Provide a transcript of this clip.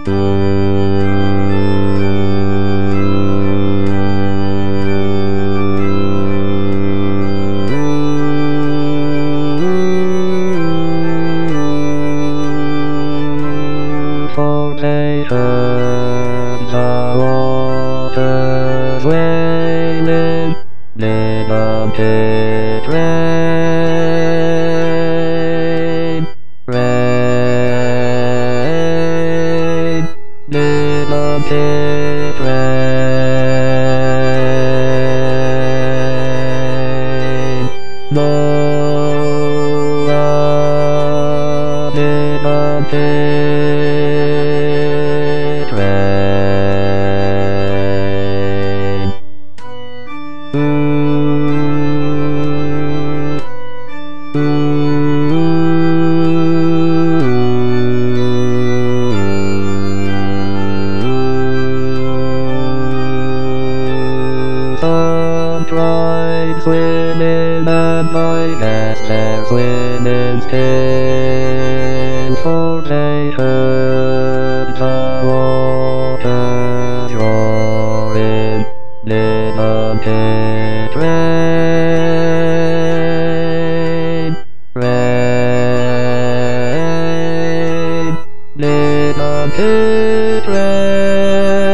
For they heard the waters wailing, didn't it rain? Rain, didn't it rain? Noah, didn't it rain? Some tried swimming, and I guess their swimming's painful. They heard the water roaring, didn't it rain? Rain, didn't it rain?